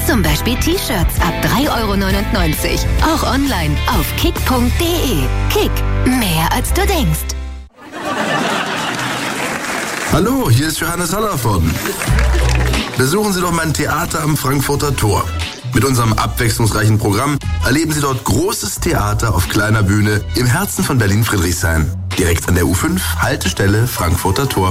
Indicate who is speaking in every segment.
Speaker 1: Zum Beispiel T-Shirts ab 3,99 €. Auch online auf kick.de. Kick, mehr als du denkst.
Speaker 2: Hallo, hier ist Johannes Hallervorden. Besuchen Sie doch mein Theater am Frankfurter Tor. Mit unserem abwechslungsreichen Programm erleben Sie dort großes Theater auf kleiner Bühne im Herzen von Berlin-Friedrichshain. Direkt an der U5, Haltestelle Frankfurter Tor.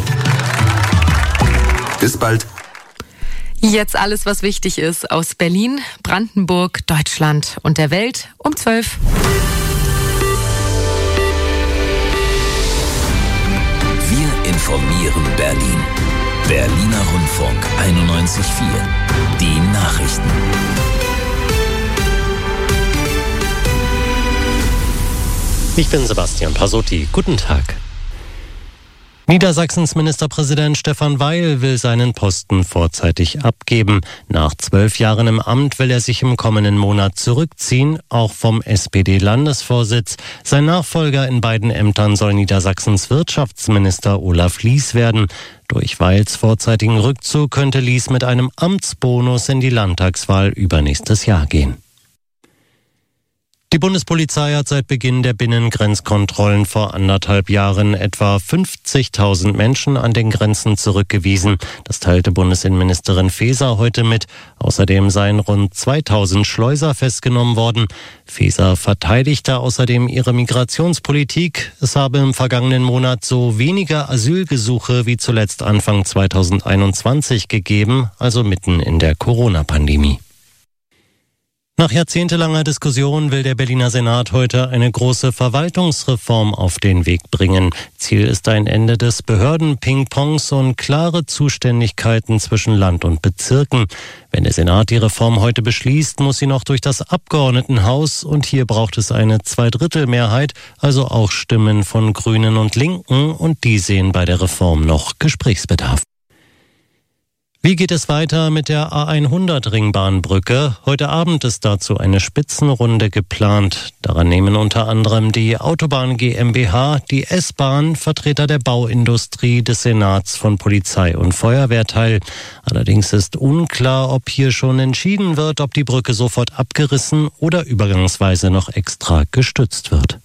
Speaker 2: Bis bald.
Speaker 3: Jetzt alles, was wichtig ist aus Berlin, Brandenburg, Deutschland und der Welt um 12.
Speaker 4: Wir informieren Berlin. Berliner Rundfunk 91.4. Die Nachrichten.
Speaker 5: Ich bin Sebastian Pasotti. Guten Tag. Niedersachsens Ministerpräsident Stefan Weil will seinen Posten vorzeitig abgeben. Nach 12 Jahren im Amt will er sich im kommenden Monat zurückziehen, auch vom SPD-Landesvorsitz. Sein Nachfolger in beiden Ämtern soll Niedersachsens Wirtschaftsminister Olaf Lies werden. Durch Weils vorzeitigen Rückzug könnte Lies mit einem Amtsbonus in die Landtagswahl übernächstes Jahr gehen. Die Bundespolizei hat seit Beginn der Binnengrenzkontrollen vor 1,5 Jahren etwa 50.000 Menschen an den Grenzen zurückgewiesen. Das teilte Bundesinnenministerin Faeser heute mit. Außerdem seien rund 2.000 Schleuser festgenommen worden. Faeser verteidigte außerdem ihre Migrationspolitik. Es habe im vergangenen Monat so weniger Asylgesuche wie zuletzt Anfang 2021 gegeben, also mitten in der Corona-Pandemie. Nach jahrzehntelanger Diskussion will der Berliner Senat heute eine große Verwaltungsreform auf den Weg bringen. Ziel ist ein Ende des Behörden-Ping-Pongs und klare Zuständigkeiten zwischen Land und Bezirken. Wenn der Senat die Reform heute beschließt, muss sie noch durch das Abgeordnetenhaus und hier braucht es eine Zweidrittelmehrheit, also auch Stimmen von Grünen und Linken und die sehen bei der Reform noch Gesprächsbedarf. Wie geht es weiter mit der A100-Ringbahnbrücke? Heute Abend ist dazu eine Spitzenrunde geplant. Daran nehmen unter anderem die Autobahn GmbH, die S-Bahn, Vertreter der Bauindustrie, des Senats, von Polizei und Feuerwehr teil. Allerdings ist unklar, ob hier schon entschieden wird, ob die Brücke sofort abgerissen oder übergangsweise noch extra gestützt wird.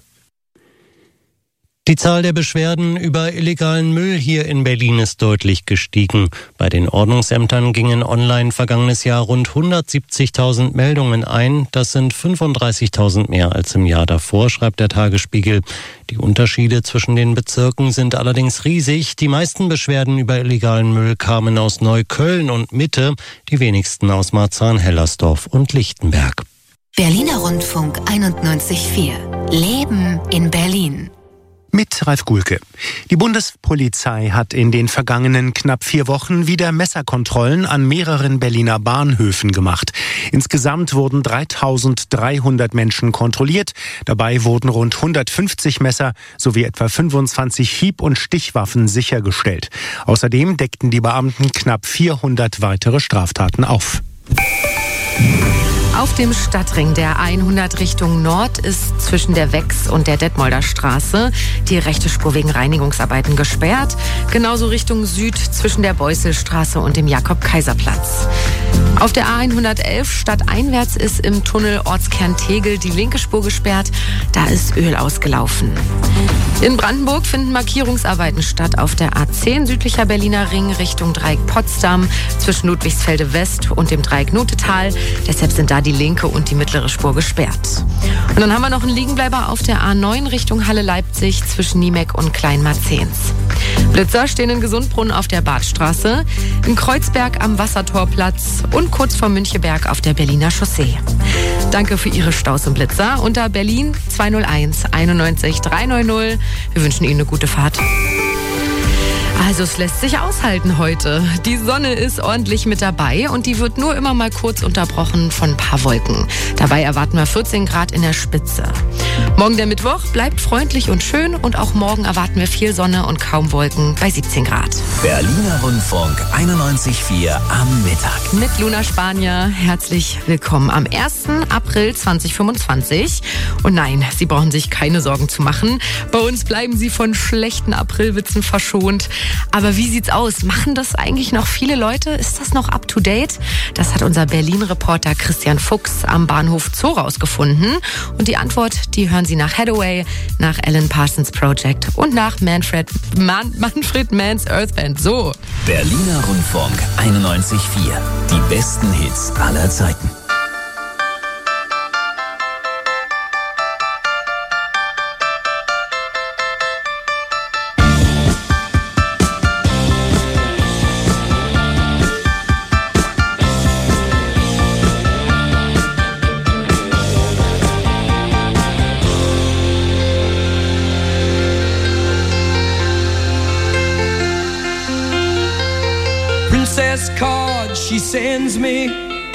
Speaker 5: Die Zahl der Beschwerden über illegalen Müll hier in Berlin ist deutlich gestiegen. Bei den Ordnungsämtern gingen online vergangenes Jahr rund 170.000 Meldungen ein. Das sind 35.000 mehr als im Jahr davor, schreibt der Tagesspiegel. Die Unterschiede zwischen den Bezirken sind allerdings riesig. Die meisten Beschwerden über illegalen Müll kamen aus Neukölln und Mitte, die wenigsten aus Marzahn-Hellersdorf und Lichtenberg.
Speaker 1: Berliner Rundfunk 91.4. Leben in Berlin.
Speaker 6: Mit Ralf Gulke. Die Bundespolizei hat in den vergangenen knapp 4 Wochen wieder Messerkontrollen an mehreren Berliner Bahnhöfen gemacht. Insgesamt wurden 3.300 Menschen kontrolliert. Dabei wurden rund 150 Messer sowie etwa 25 Hieb- und Stichwaffen sichergestellt. Außerdem deckten die Beamten knapp 400 weitere Straftaten auf.
Speaker 3: Auf dem Stadtring der A100 Richtung Nord ist zwischen der Wex und der Detmolder Straße die rechte Spur wegen Reinigungsarbeiten gesperrt. Genauso Richtung Süd zwischen der Beusselstraße und dem Jakob-Kaiser-Platz. Auf der A111 stadteinwärts ist im Tunnel Ortskern Tegel die linke Spur gesperrt. Da ist Öl ausgelaufen. In Brandenburg finden Markierungsarbeiten statt auf der A10 südlicher Berliner Ring Richtung Dreieck Potsdam zwischen Ludwigsfelde West und dem Dreieck Notetal. Deshalb sind da die linke und die mittlere Spur gesperrt. Und dann haben wir noch einen Liegenbleiber auf der A9 Richtung Halle-Leipzig zwischen Niemeck und Kleinmarzens. Blitzer stehen in Gesundbrunn auf der Badstraße, in Kreuzberg am Wassertorplatz und kurz vor Müncheberg auf der Berliner Chaussee. Danke für Ihre Staus und Blitzer unter Berlin 201 91 390. Wir wünschen Ihnen eine gute Fahrt. Also es lässt sich aushalten heute. Die Sonne ist ordentlich mit dabei und die wird nur immer mal kurz unterbrochen von ein paar Wolken. Dabei erwarten wir 14 Grad in der Spitze. Morgen der Mittwoch bleibt freundlich und schön und auch morgen erwarten wir viel Sonne und kaum Wolken bei 17 Grad.
Speaker 4: Berliner Rundfunk 91.4 am Mittag.
Speaker 3: Mit Luna Spanier, herzlich willkommen am 1. April 2025. Und nein, Sie brauchen sich keine Sorgen zu machen. Bei uns bleiben Sie von schlechten Aprilwitzen verschont. Aber wie sieht's aus? Machen das eigentlich noch viele Leute? Ist das noch up to date? Das hat unser Berlin-Reporter Christian Fuchs am Bahnhof Zoo rausgefunden. Und die Antwort, die hören Sie nach Hathaway, nach Alan Parsons Project und nach Manfred Mann's Earth Band. So.
Speaker 4: Berliner Rundfunk 91.4. Die besten Hits aller Zeiten.
Speaker 7: Card she sends me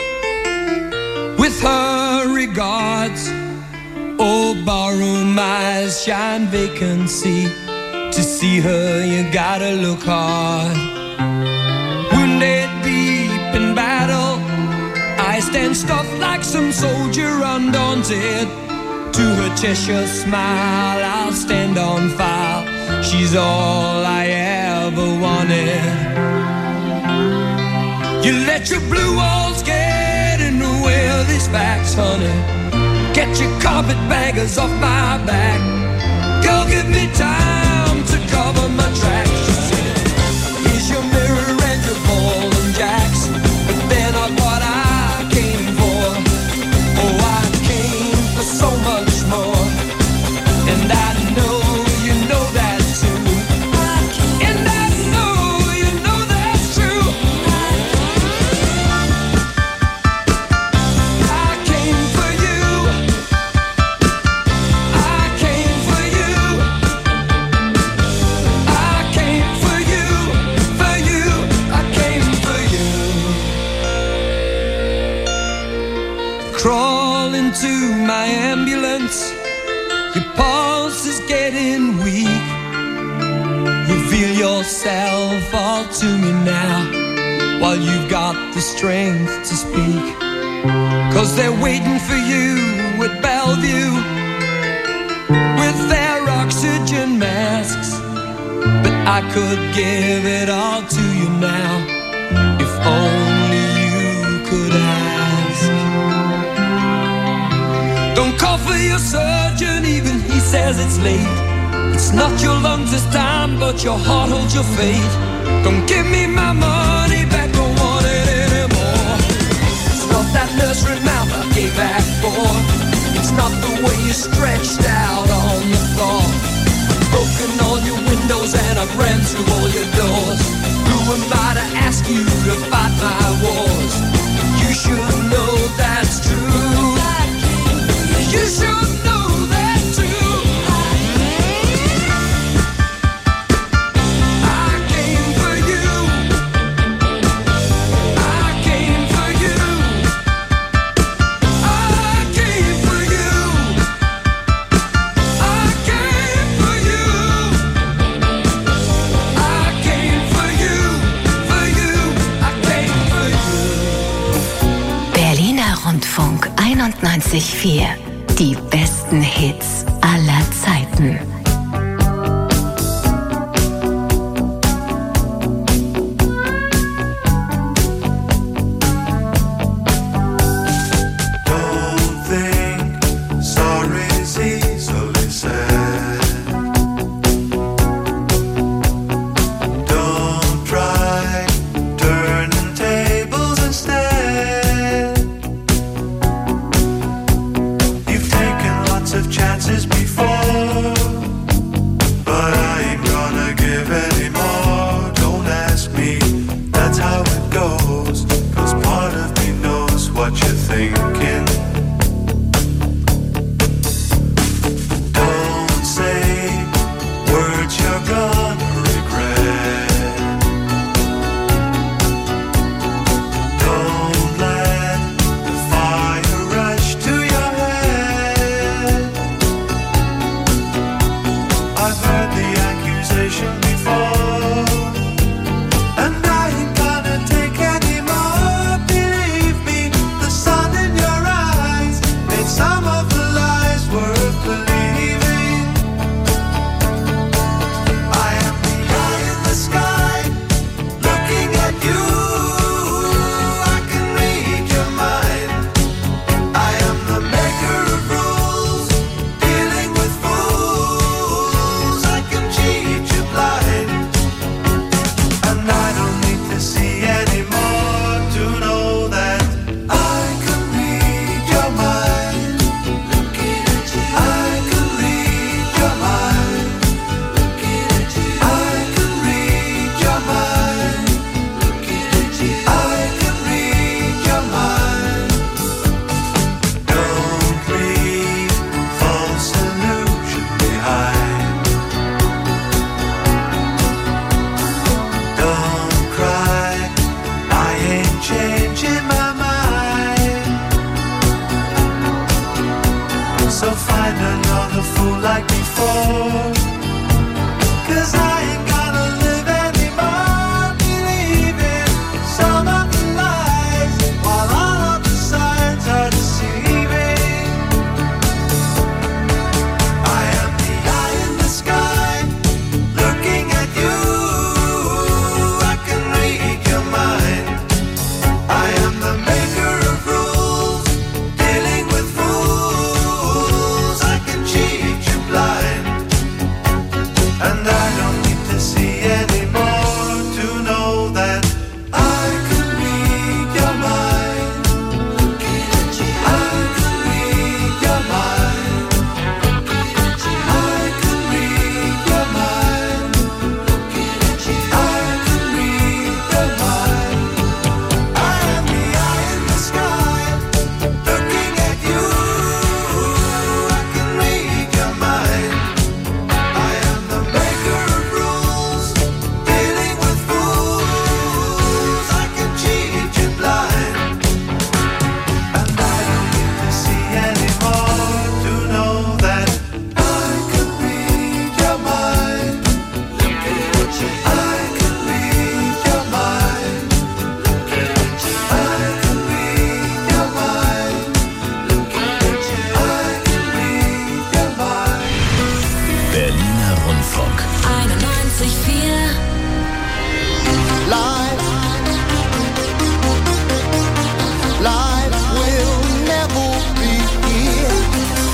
Speaker 7: with her regards. Oh, barroom eyes shine vacancy. To see her you gotta look hard. Wounded deep in battle, I stand stuffed like some soldier undaunted. To her Cheshire smile I'll stand on file. She's all I ever wanted. You let your blue walls get in the way of these facts, honey. Get your carpetbaggers off my back. Girl, give me time to cover my tracks. She said, here's your mirror and your ball and jacks. But they're not what I came for. Oh, I came for so much more. And I know you know that too. And I know you know that's true. Crawl into my ambulance. Your pulse is getting weak. Reveal yourself all to me now, while you've got the strength to speak. 'Cause they're waiting for you at Bellevue with their oxygen masks. But I could give it all to you now, if only you could ask. Don't call for your surgeon, even he says it's late. It's not your lungs this time, but your heart holds your fate. Don't give me my money back, don't want it anymore. It's not that nursery mouth I gave back for. It's not the way you stretched out on the floor. I've broken all your windows and I've ran through all your doors. Who am I to ask you to fight my wars? You should know that's true. You should know that too. I came for you. I came for you. I came for you. I came for you. I came for you. For you. I came for you.
Speaker 1: Berliner Rundfunk 91.4. Die besten Hits aller Zeiten.
Speaker 8: Chances before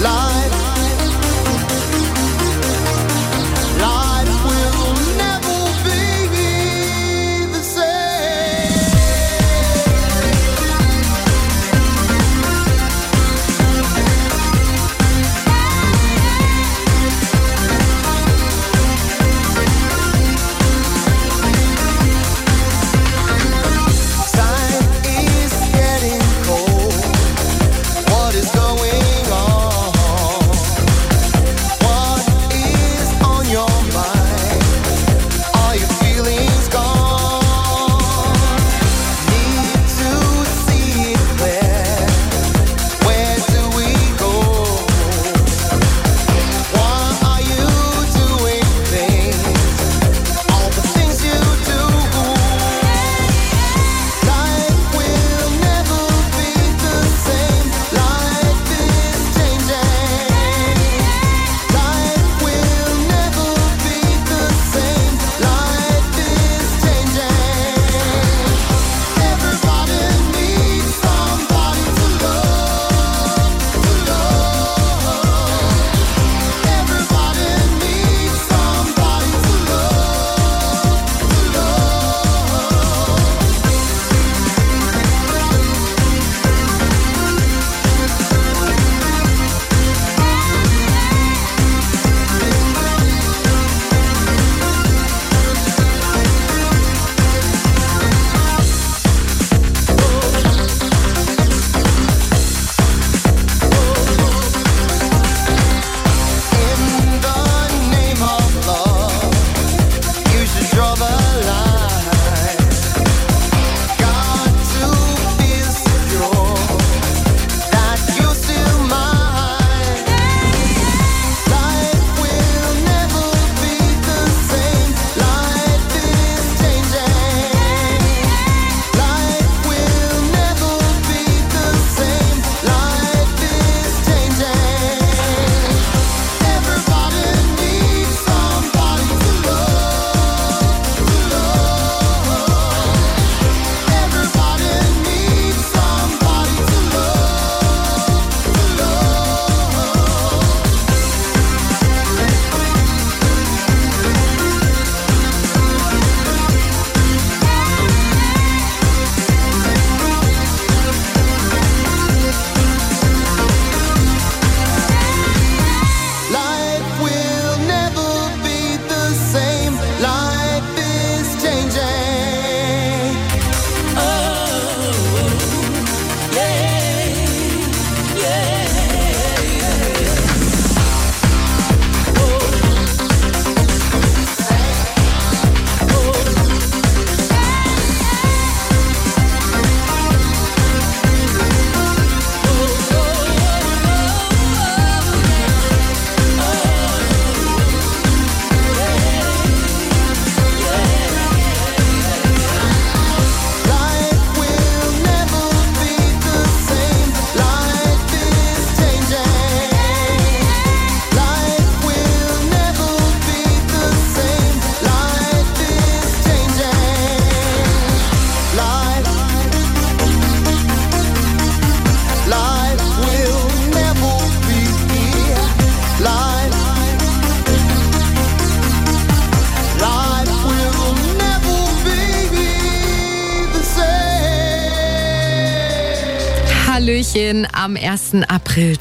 Speaker 3: Hallöchen am 1. April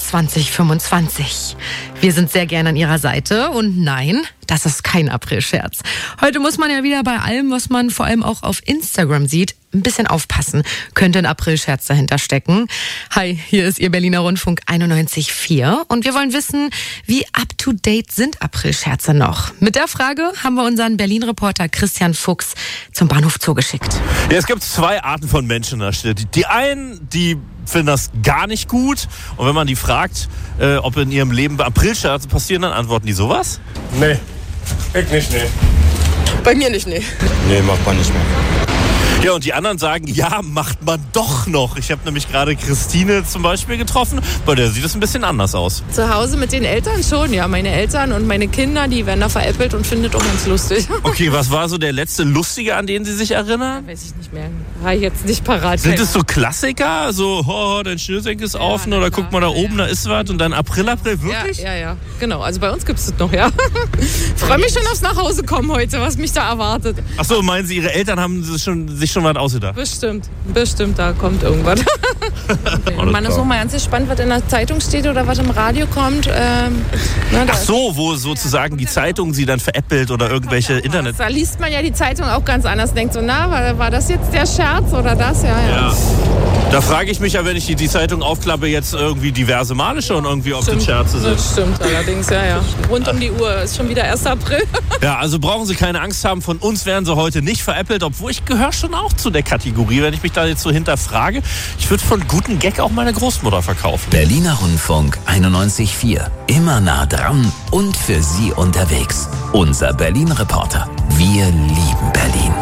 Speaker 3: 2025. Wir sind sehr gerne an Ihrer Seite und nein, das ist kein Aprilscherz. Heute muss man ja wieder bei allem, was man vor allem auch auf Instagram sieht, ein bisschen aufpassen. Könnte ein Aprilscherz dahinter stecken. Hi, hier ist Ihr Berliner Rundfunk 91.4 und wir wollen wissen, wie up-to-date sind Aprilscherze noch? Mit der Frage haben wir unseren Berlin-Reporter Christian Fuchs zum Bahnhof Zoo geschickt.
Speaker 8: Ja, es gibt zwei Arten von Menschen in der Stadt. Die einen, die finden das gar nicht gut und wenn man die fragt, ob in ihrem Leben Aprilscherze passieren, dann antworten die sowas?
Speaker 9: Nee, ich nicht, nee.
Speaker 10: Bei mir nicht, nee.
Speaker 9: Nee, macht man nicht mehr.
Speaker 8: Ja, und die anderen sagen, ja, macht man doch noch. Ich habe nämlich gerade Christine zum Beispiel getroffen, bei der sieht es ein bisschen anders aus.
Speaker 9: Zu Hause mit den Eltern schon, ja. Meine Eltern und meine Kinder, die werden da veräppelt und finden das auch ganz lustig.
Speaker 8: Okay, was war so der letzte Lustige, an den Sie sich erinnern?
Speaker 9: Weiß ich nicht mehr. Habe ich jetzt nicht parat.
Speaker 8: Sind es so Klassiker? So, dein Schnürsenkel ist offen oder guck mal da oben, da ist was und dann April, wirklich?
Speaker 9: Ja. Genau, also bei uns gibt es das noch, ja. Freue mich schon aufs Nachhausekommen heute, was mich da erwartet.
Speaker 8: Ach so, meinen Sie, Ihre Eltern haben sich schon was ausgedacht?
Speaker 9: Bestimmt, da kommt irgendwas. Okay. Man ist auch mal ganz gespannt, was in der Zeitung steht oder was im Radio kommt.
Speaker 8: Ach so, wo sozusagen die Zeitung sie dann veräppelt oder irgendwelche Internet...
Speaker 9: Da liest man ja die Zeitung auch ganz anders. Denkt so, war das jetzt der Scherz oder das? Ja.
Speaker 8: Da frage ich mich ja, wenn ich die Zeitung aufklappe, jetzt irgendwie diverse Male schon irgendwie, ob das Scherze sind.
Speaker 9: Das stimmt allerdings, ja. Rund um die Uhr, ist schon wieder 1. April.
Speaker 8: Ja, also brauchen Sie keine Angst haben, von uns werden Sie heute nicht veräppelt, obwohl ich gehöre schon auch zu der Kategorie, wenn ich mich da jetzt so hinterfrage. Ich würde von guten Gag auch meine Großmutter verkaufen.
Speaker 4: Berliner Rundfunk 91.4. Immer nah dran und für Sie unterwegs. Unser Berlin-Reporter. Wir lieben Berlin.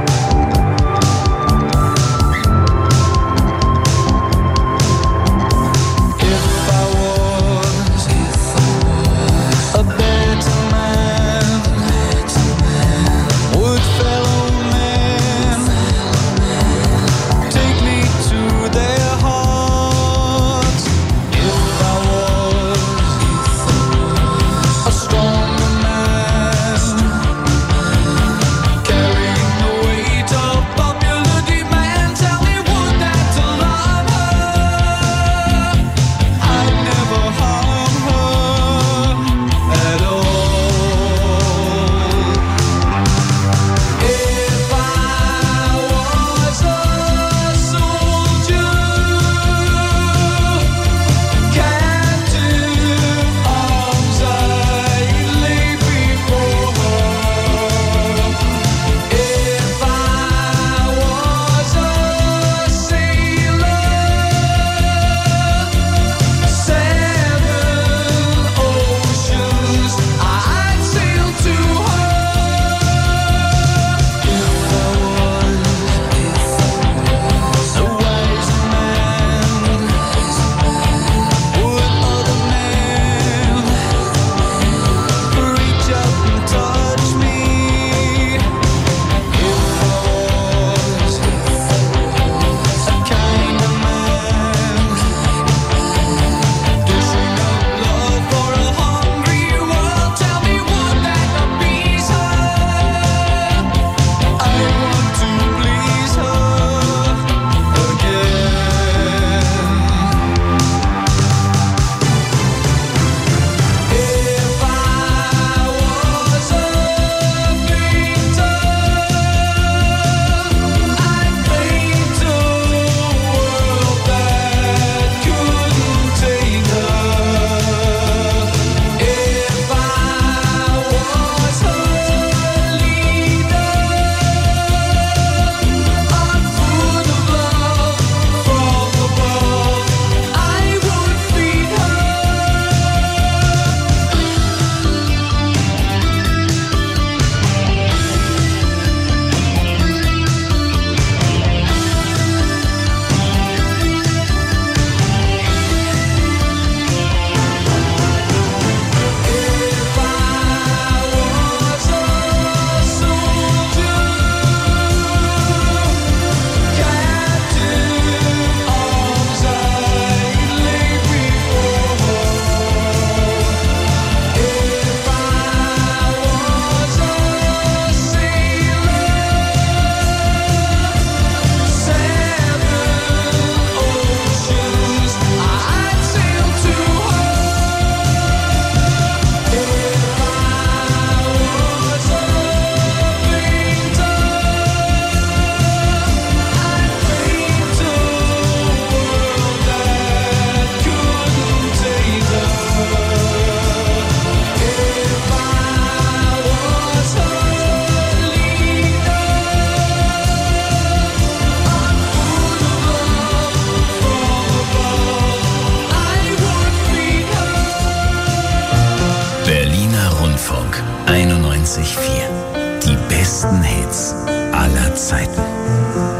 Speaker 4: Rundfunk 91.4. Die besten Hits aller Zeiten.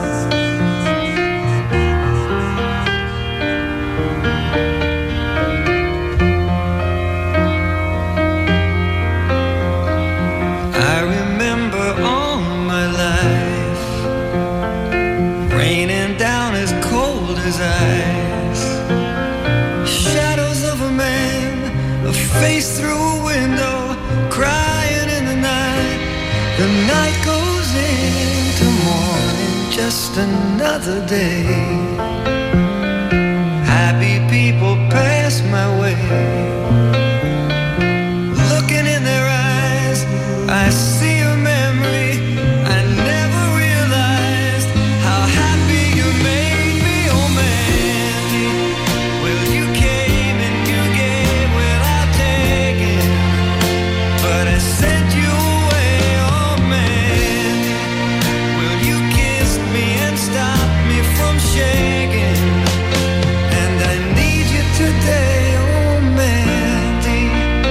Speaker 7: face through a window, crying in the night. The night goes into morning, just another day. Happy people pass my way. Looking in their eyes, I see a memory. I never realized how happy you made me, oh Mandy. Well, you came and you gave without taking, but I sent you away, oh Mandy. Well, you kissed me and stopped me from shaking, and I need you today, oh Mandy.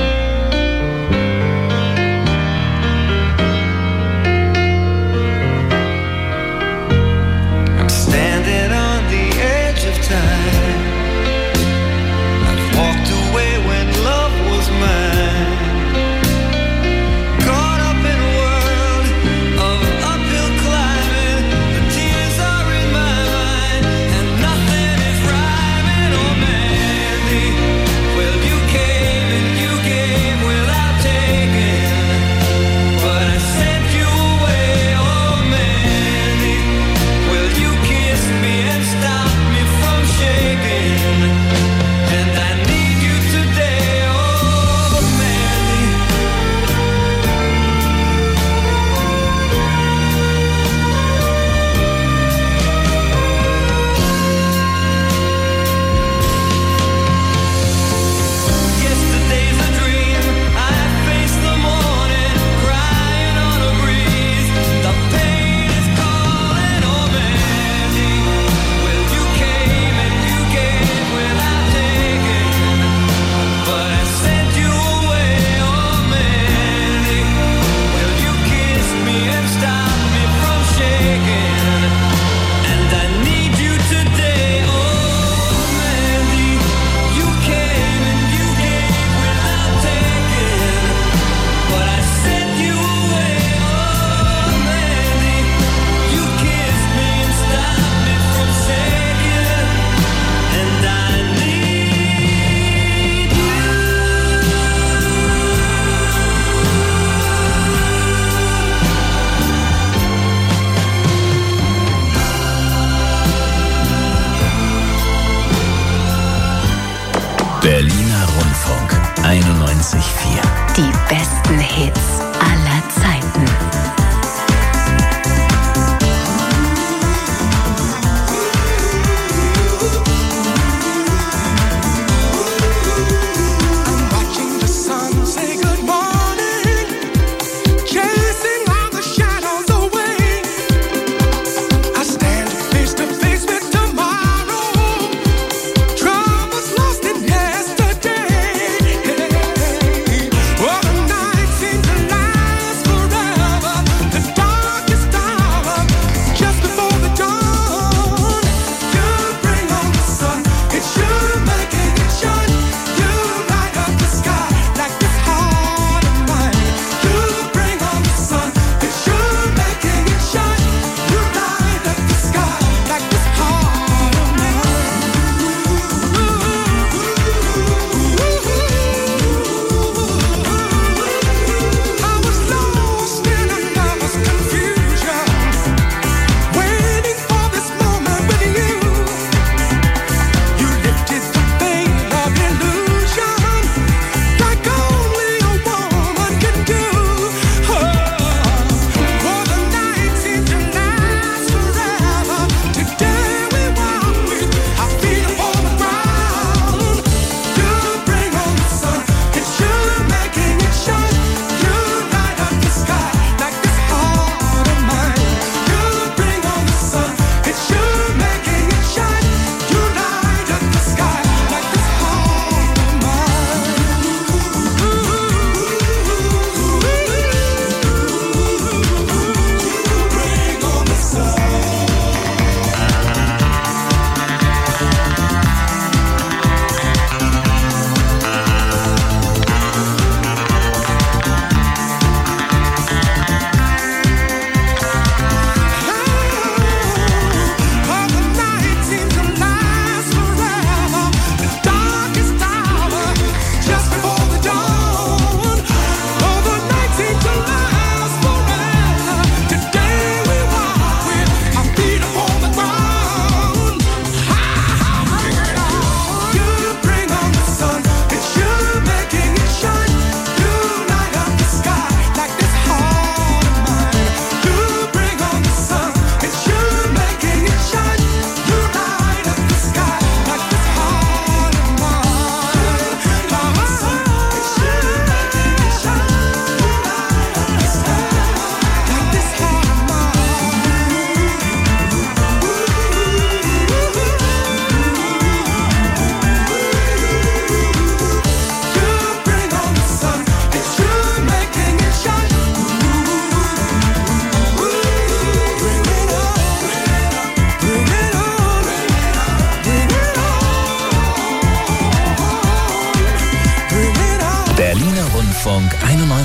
Speaker 7: I'm standing on the edge of time. I've walked away when love was mine. Caught up in a world of uphill climbing. The tears are in my mind, and nothing is rhyming, oh Mandy. Well, you came and you gave without taking, but I sent you away, oh Mandy. Well, you kissed me and stopped me from shaking, and I need you today, oh Mandy. Yesterday's a dream, I face the morning, crying on a breeze. The pain is calling, oh Mandy. Well, you came and you gave without taking, but I sent you away, oh Mandy. Well, you kissed me and stopped me from shaking, and I need you today, oh Mandy. You came and you gave without taking, but I sent you away, oh Mandy. You kissed me and stopped me from shaking, and I need you.
Speaker 4: Berliner Rundfunk 91,4.
Speaker 1: Die besten Hits aller Zeiten.
Speaker 10: Watching the sun say good morning, chasing all the shadows away. I stand face to face with tomorrow, troubles lost in yesterday. Oh, the night seems to last forever.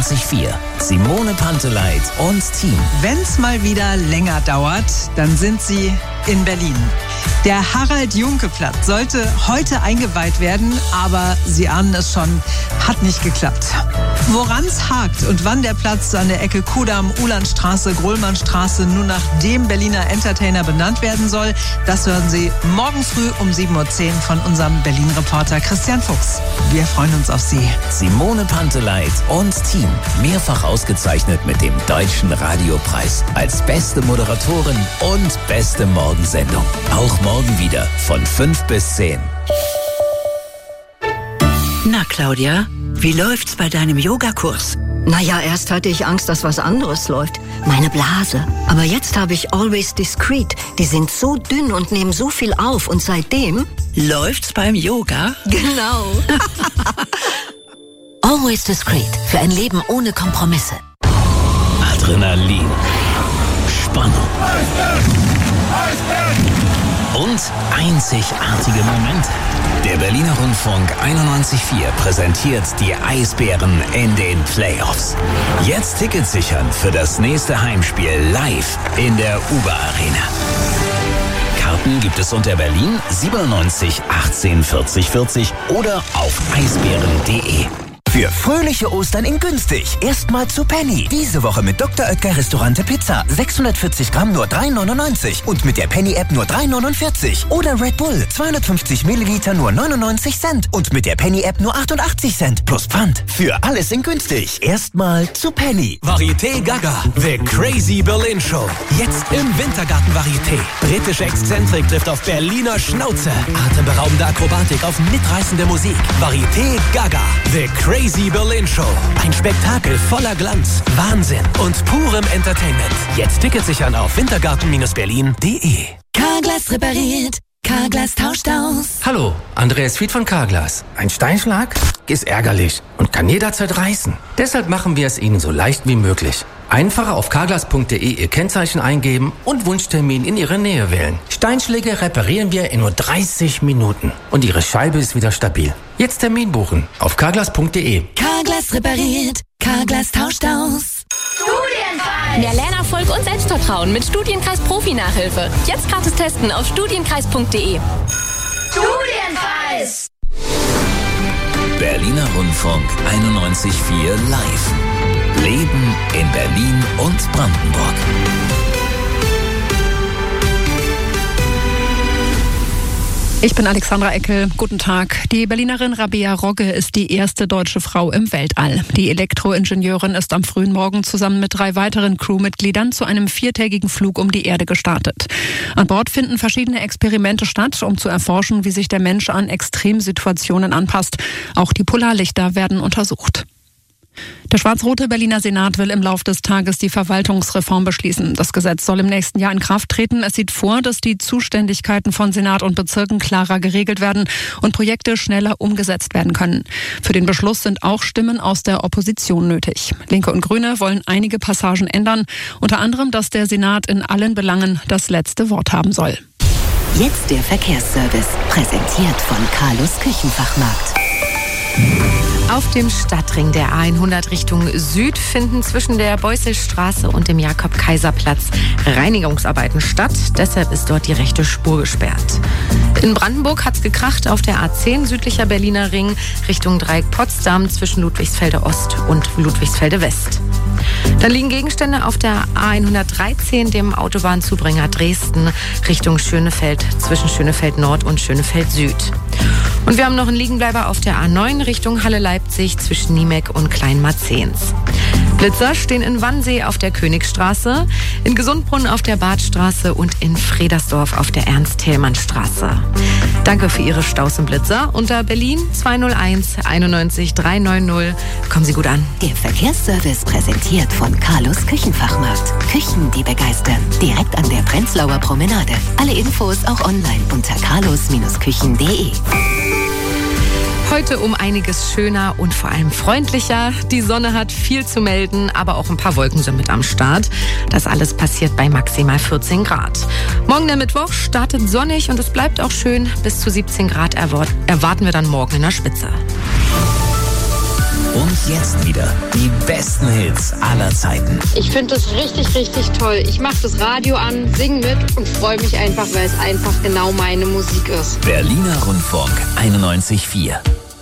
Speaker 4: 91.4. Simone Panteleit und Team.
Speaker 11: Wenn's mal wieder länger dauert, dann sind sie in Berlin. Der Harald-Junke-Platz sollte heute eingeweiht werden, aber Sie ahnen es schon, hat nicht geklappt. Woran's hakt und wann der Platz an der Ecke Kudamm, Uhlandstraße, Grollmannstraße nun nach dem Berliner Entertainer benannt werden soll, das hören Sie morgen früh um 7.10 Uhr von unserem Berlin-Reporter Christian Fuchs. Wir freuen uns auf Sie.
Speaker 4: Simone Panteleit und Team. Mehrfach ausgezeichnet mit dem Deutschen Radiopreis als beste Moderatorin und beste Morgensendung. Auch morgen wieder von 5 bis 10.
Speaker 12: Na, Claudia, wie läuft's bei deinem Yogakurs?
Speaker 13: Naja, erst hatte ich Angst, dass was anderes läuft. Meine Blase. Aber jetzt habe ich Always Discreet. Die sind so dünn und nehmen so viel auf. Und seitdem...
Speaker 12: Läuft's beim Yoga?
Speaker 13: Genau. Always Discreet. Für ein Leben ohne Kompromisse.
Speaker 4: Adrenalin. Spannung. Und einzigartige Momente. Der Berliner Rundfunk 91.4 präsentiert die Eisbären in den Playoffs. Jetzt Tickets sichern für das nächste Heimspiel live in der Uber-Arena. Karten gibt es unter Berlin 97 18 40 40 oder auf eisbären.de.
Speaker 14: Für fröhliche Ostern in günstig. Erstmal zu Penny. Diese Woche mit Dr. Oetker Restaurante Pizza. 640 Gramm nur 3,99. Und mit der Penny-App nur 3,49. Oder Red Bull. 250 Milliliter nur 99 Cent. Und mit der Penny-App nur 88 Cent. Plus Pfand. Für alles in günstig. Erstmal zu Penny.
Speaker 15: Varieté Gaga. The Crazy Berlin Show. Jetzt im Wintergarten Varieté. Britische Exzentrik trifft auf Berliner Schnauze. Atemberaubende Akrobatik auf mitreißende Musik. Varieté Gaga. The Crazy Berlin Show. Ein Spektakel voller Glanz, Wahnsinn und purem Entertainment. Jetzt Tickets sichern auf wintergarten-berlin.de.
Speaker 1: Carglass repariert. Carglass tauscht aus.
Speaker 16: Hallo, Andreas Fied von Carglass. Ein Steinschlag ist ärgerlich und kann jederzeit reißen. Deshalb machen wir es Ihnen so leicht wie möglich. Einfach auf carglass.de Ihr Kennzeichen eingeben und Wunschtermin in Ihre Nähe wählen. Steinschläge reparieren wir in nur 30 Minuten und Ihre Scheibe ist wieder stabil. Jetzt Termin buchen auf carglass.de.
Speaker 1: Carglass repariert. Carglass tauscht aus.
Speaker 17: Studienkreis! Mehr Lernerfolg und Selbstvertrauen mit Studienkreis Profi-Nachhilfe. Jetzt gratis testen auf studienkreis.de.
Speaker 1: Studienkreis!
Speaker 4: Berliner Rundfunk 91.4 live. Leben in Berlin und Brandenburg.
Speaker 18: Ich bin Alexandra Eckel. Guten Tag. Die Berlinerin Rabea Rogge ist die erste deutsche Frau im Weltall. Die Elektroingenieurin ist am frühen Morgen zusammen mit 3 weiteren Crewmitgliedern zu einem 4-tägigen Flug um die Erde gestartet. An Bord finden verschiedene Experimente statt, um zu erforschen, wie sich der Mensch an Extremsituationen anpasst. Auch die Polarlichter werden untersucht. Der schwarz-rote Berliner Senat will im Laufe des Tages die Verwaltungsreform beschließen. Das Gesetz soll im nächsten Jahr in Kraft treten. Es sieht vor, dass die Zuständigkeiten von Senat und Bezirken klarer geregelt werden und Projekte schneller umgesetzt werden können. Für den Beschluss sind auch Stimmen aus der Opposition nötig. Linke und Grüne wollen einige Passagen ändern, unter anderem, dass der Senat in allen Belangen das letzte Wort haben soll.
Speaker 1: Jetzt der Verkehrsservice, präsentiert von Carlos Küchenfachmarkt.
Speaker 3: Auf dem Stadtring der A100 Richtung Süd finden zwischen der Beusselstraße und dem Jakob-Kaiser-Platz Reinigungsarbeiten statt. Deshalb ist dort die rechte Spur gesperrt. In Brandenburg hat's gekracht auf der A10 südlicher Berliner Ring Richtung Dreieck Potsdam zwischen Ludwigsfelde Ost und Ludwigsfelde West. Dann liegen Gegenstände auf der A113, dem Autobahnzubringer Dresden, Richtung Schönefeld, zwischen Schönefeld Nord und Schönefeld Süd. Und wir haben noch einen Liegenbleiber auf der A9 Richtung Halle-Leipzig zwischen Niemek und Kleinmarzens. Blitzer stehen in Wannsee auf der Königstraße, in Gesundbrunn auf der Badstraße und in Fredersdorf auf der Ernst-Thälmann-Straße. Danke für Ihre Staus und Blitzer unter Berlin 201 91 390. Kommen Sie gut an.
Speaker 1: Der Verkehrsservice präsentiert von Carlos Küchenfachmarkt. Küchen, die begeistern. Direkt an der Prenzlauer Promenade. Alle Infos auch online unter carlos-küchen.de.
Speaker 3: Heute um einiges schöner und vor allem freundlicher. Die Sonne hat viel zu melden, aber auch ein paar Wolken sind mit am Start. Das alles passiert bei maximal 14 Grad. Morgen der Mittwoch startet sonnig und es bleibt auch schön. Bis zu 17 Grad erwarten wir dann morgen in der Spitze.
Speaker 4: Und jetzt wieder die besten Hits aller Zeiten.
Speaker 19: Ich finde das richtig, richtig toll. Ich mache das Radio an, singe mit und freue mich einfach, weil es einfach genau meine Musik ist.
Speaker 4: Berliner Rundfunk 91,4.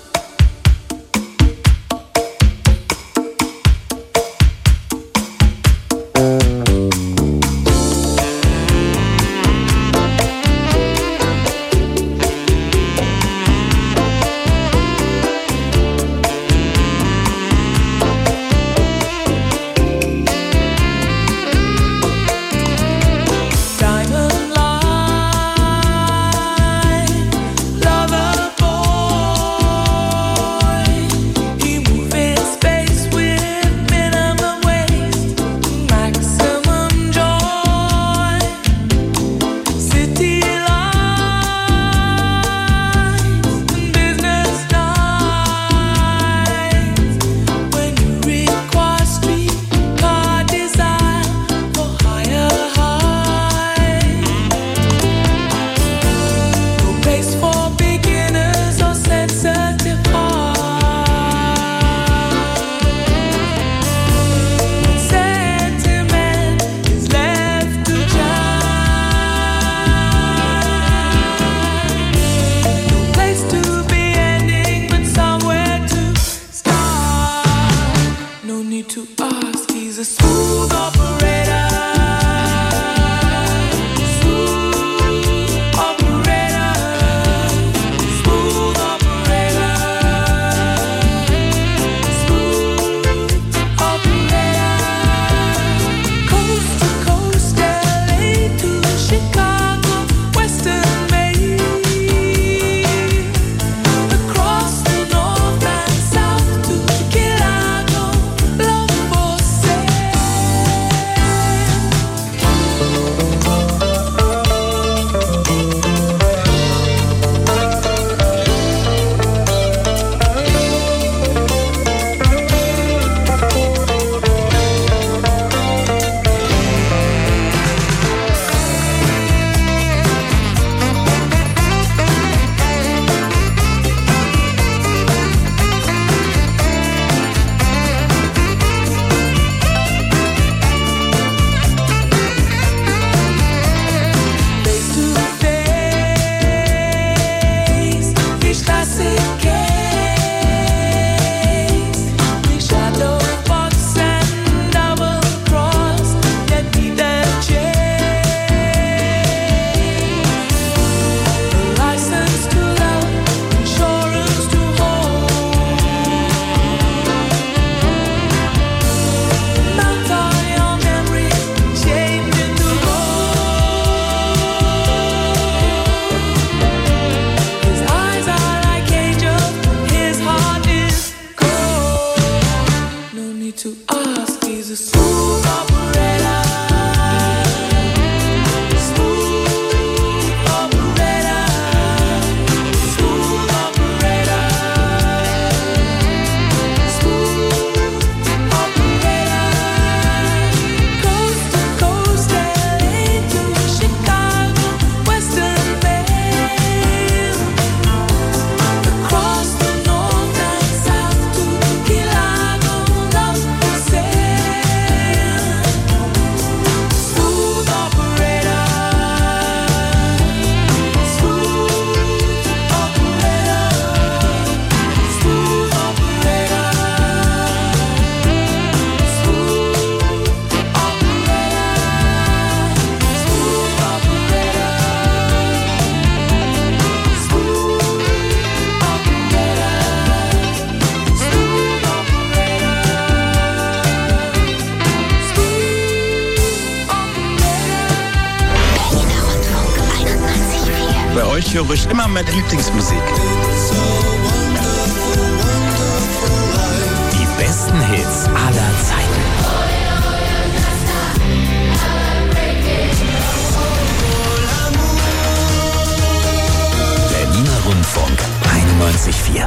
Speaker 20: Ich höre euch immer meine Lieblingsmusik.
Speaker 4: Die besten Hits aller Zeiten. Berliner Rundfunk 91,4.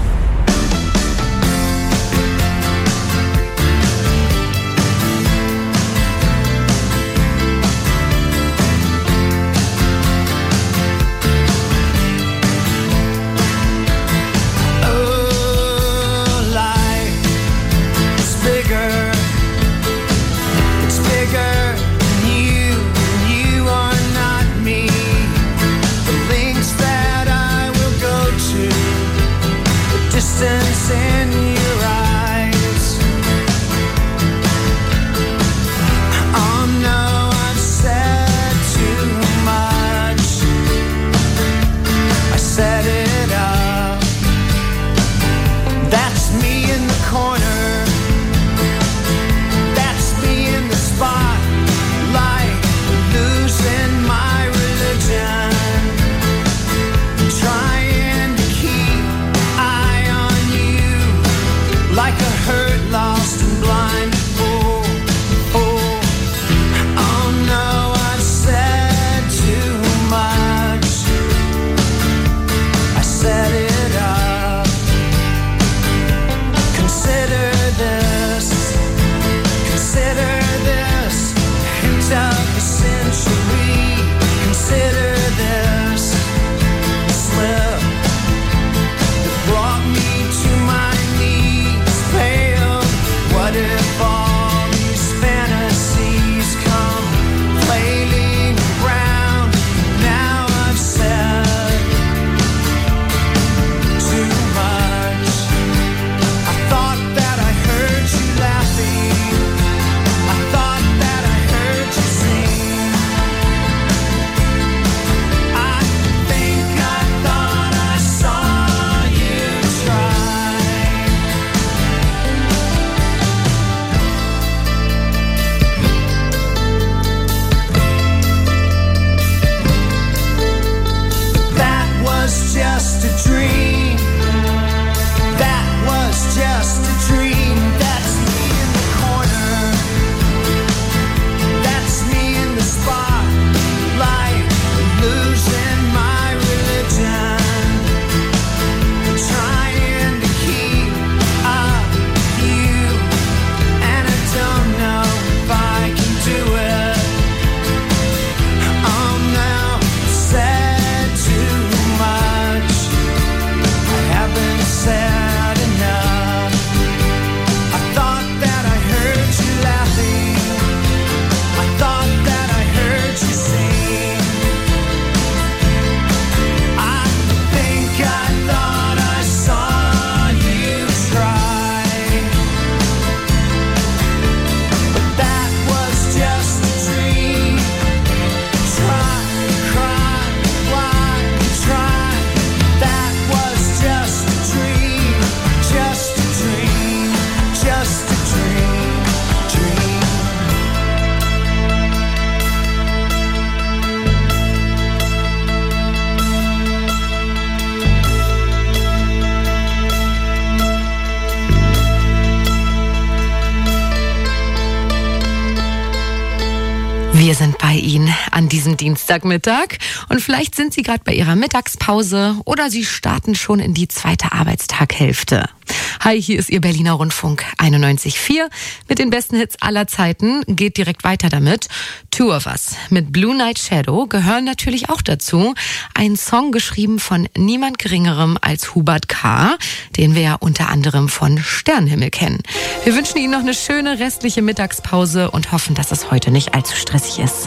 Speaker 3: Wir sind bei Ihnen an diesem Dienstagmittag und vielleicht sind Sie gerade bei Ihrer Mittagspause oder Sie starten schon in die zweite Arbeitstaghälfte. Hi, hier ist Ihr Berliner Rundfunk 91.4 mit den besten Hits aller Zeiten. Geht direkt weiter damit. Two of Us mit Blue Night Shadow gehören natürlich auch dazu. Ein Song geschrieben von niemand Geringerem als Hubert K., den wir ja unter anderem von Sternenhimmel kennen. Wir wünschen Ihnen noch eine schöne restliche Mittagspause und hoffen, dass es heute nicht allzu stressig ist.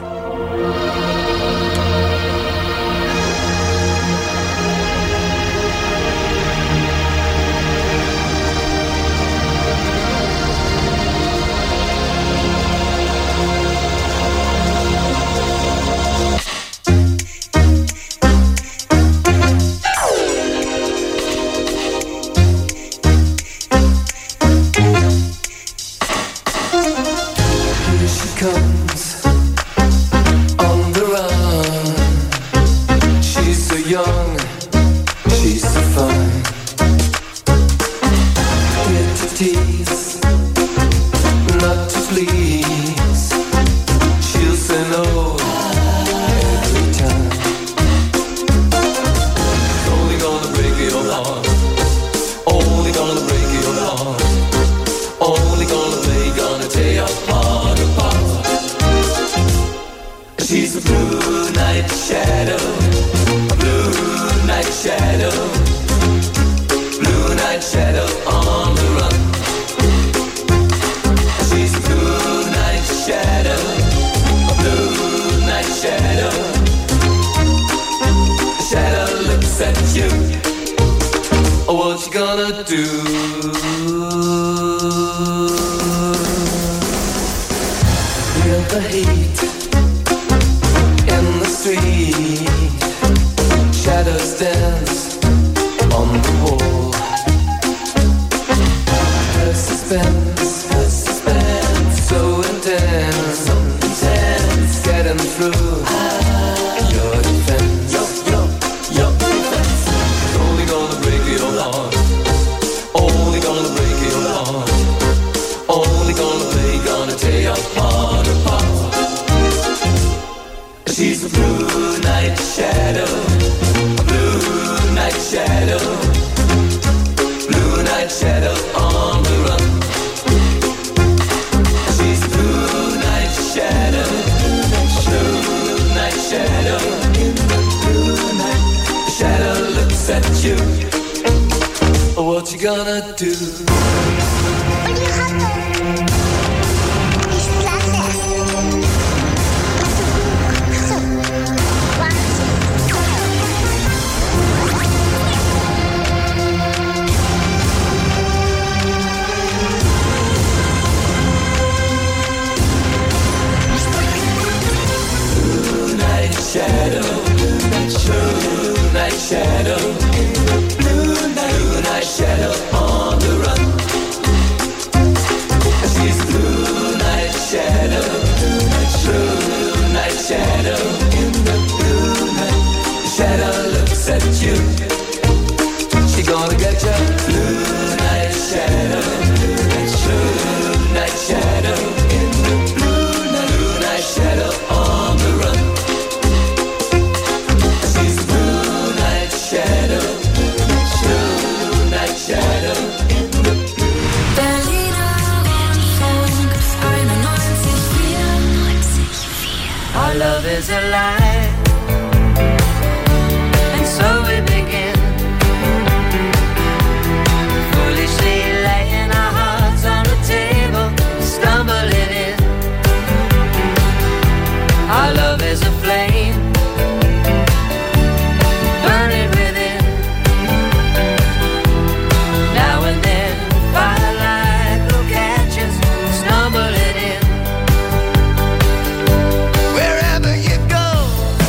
Speaker 10: Wherever you go,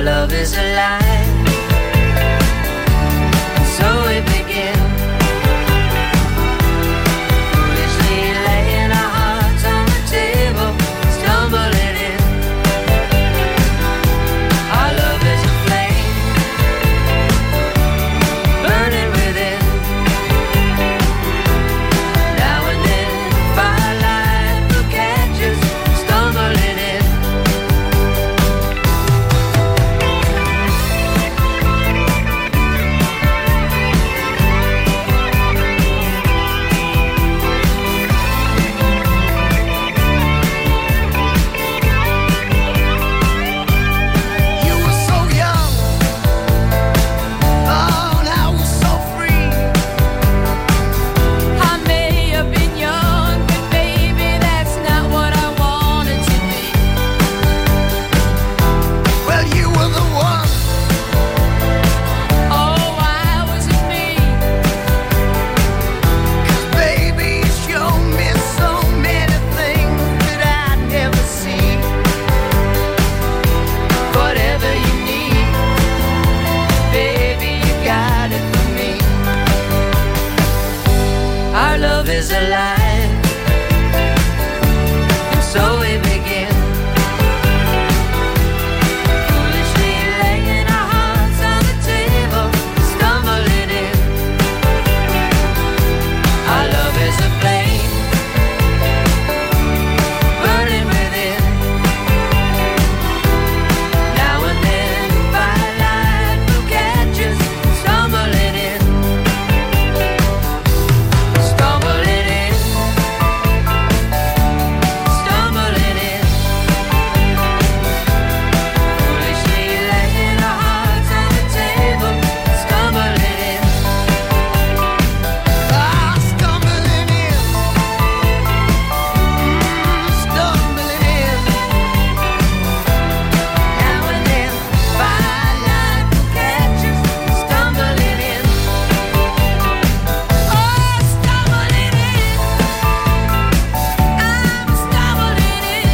Speaker 7: love is alive. So we begin, foolishly laying our hearts on the table, stumbling in. Our love is a flame, burning within. Now and then, firelight will catch us, stumbling in.
Speaker 10: You were so young, oh, now we're so free.
Speaker 7: I may have been young, but baby, that's not what I wanted to be.
Speaker 10: Well, you were the one.
Speaker 7: Oh, why was it me?
Speaker 10: Baby, you showed me so many things that I'd never see.
Speaker 7: Whatever you need, baby, you got it for me. Our love is alive, and so we begin. Foolishly laying our hearts on the table, stumbling in. Our love is a flame, burning within. Now and then, firelight will catch us, stumbling in. Stumbling in. Stumbling in. Foolishly laying our hearts on the table, stumbling in.
Speaker 10: Stumbling in. Stumbling in.
Speaker 7: Now and then, firelight will catch us, stumbling in. Oh, stumbling in. I'm stumbling in.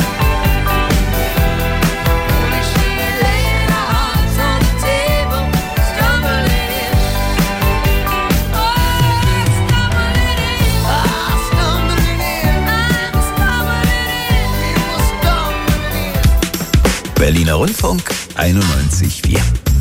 Speaker 7: Foolishly laying our hearts on the table, stumbling in. Oh, stumbling in.
Speaker 10: Stumbling in.
Speaker 7: I'm stumbling in.
Speaker 10: We were stumbling in.
Speaker 14: Berliner Rundfunk 91,4.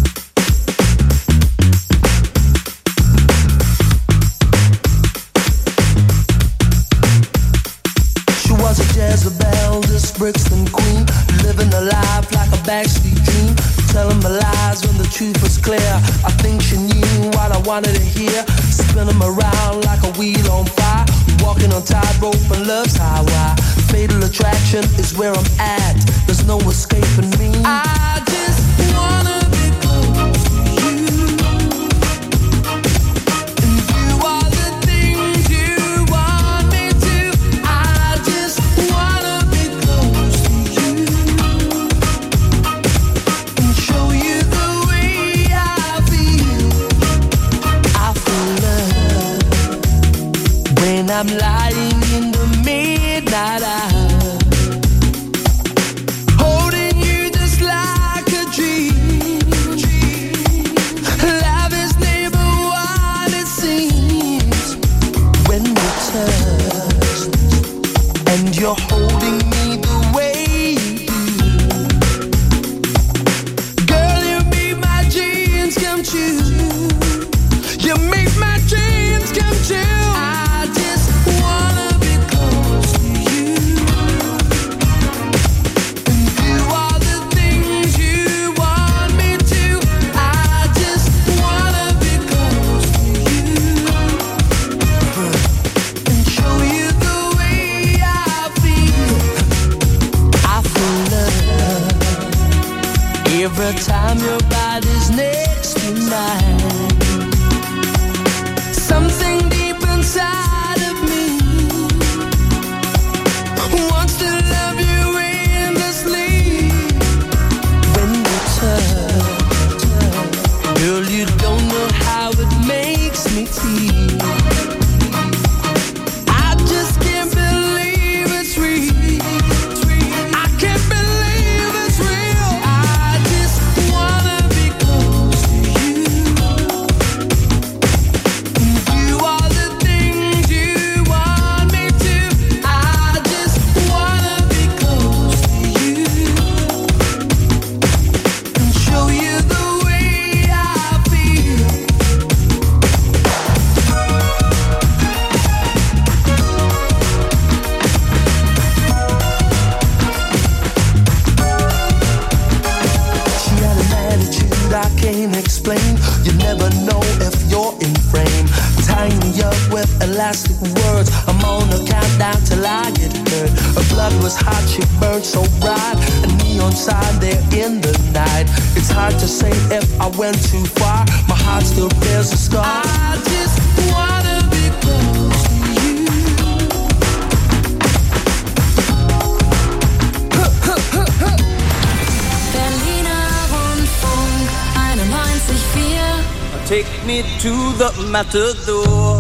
Speaker 10: She was a Jezebel, this Brixton queen, living a life like a backstreet dream, telling my lies when the truth was clear. I think she knew what I wanted to hear, spinning around like a wheel on fire, walking on tightrope and love's highway. Fatal attraction is where I'm at, there's no escaping me. I just wanna be close to you, and do all the things you want me to. I just wanna be close to you, and show you the way I feel. I feel love when I'm lying in the midnight hour, holding you just like a dream. Love is never what it seems when we touch, and you're holding me the way you do. Girl, you make my dreams come true. You make my dreams come true. I just wanna be close to you, and do all the things you want me to. I just wanna be close to you, and show you the way I feel. I feel love every time your body's next to mine. Something deep inside of me wants to love you endlessly. When we touch, girl, you don't know how it makes me feel. I just can't believe it's real. I can't believe it's real. I just
Speaker 21: can't explain. You never know if you're in frame. Tying me up with elastic words. I'm on a countdown till I get hurt. Her blood was hot, she burned so bright. A neon sign there in the night. It's hard to say if I went too far. My heart still bears a scar. I just wanna be close to you.
Speaker 10: Berliner Rundfunk 91,4.
Speaker 21: Take me to the matador.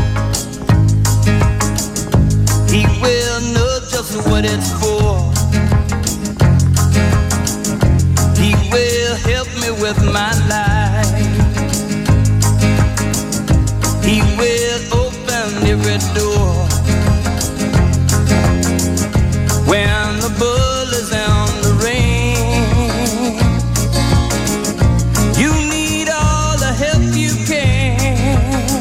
Speaker 21: He will know just what it's for. He will help me with my life. He will open every door. When the bull is in the rain, you need all the help you can.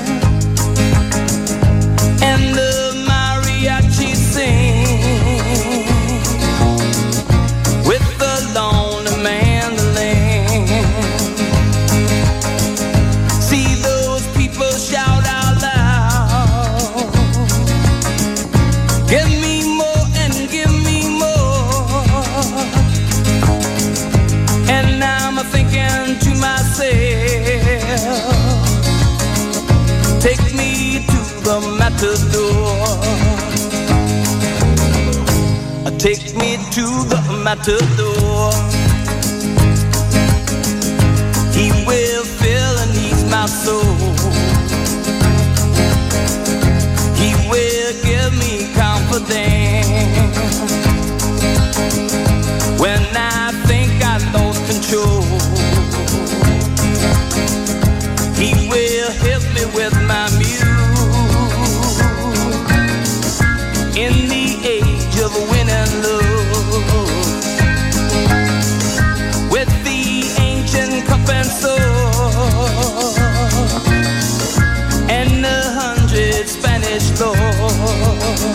Speaker 21: And the mariachi sing with the lonely mandolin. See those people shout out loud. Give me more and give me more. And I'm thinking to myself, take me to the matador. Take me to the matador. He will fill and ease my soul. He will give me confidence when I think I lost control. He will help me with my muse in the age of winning love, with the ancient cup and sword and 100 Spanish lords.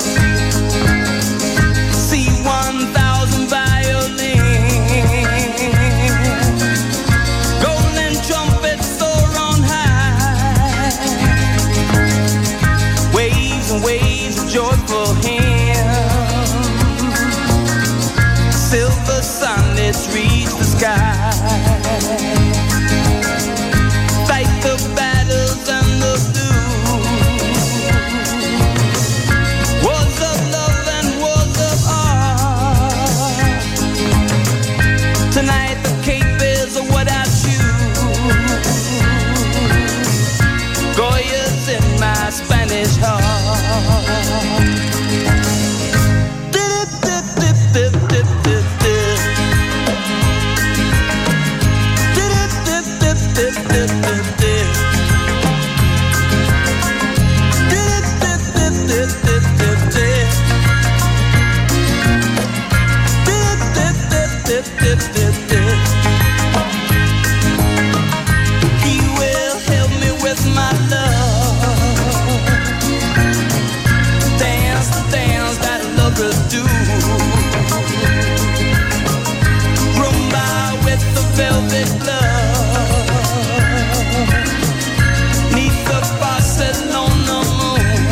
Speaker 21: See 1,000 violins, golden trumpets soar on high, waves and waves of joyful hymns. Silver sunlets reach the sky. Fight the battles and the blues. Wars of love and wars of art. Tonight the cape is what I choose. Goya's in my Spanish heart. He will help me with my love. Dance the dance that lovers do. Rumba with the velvet glove. Neath the Barcelona moon.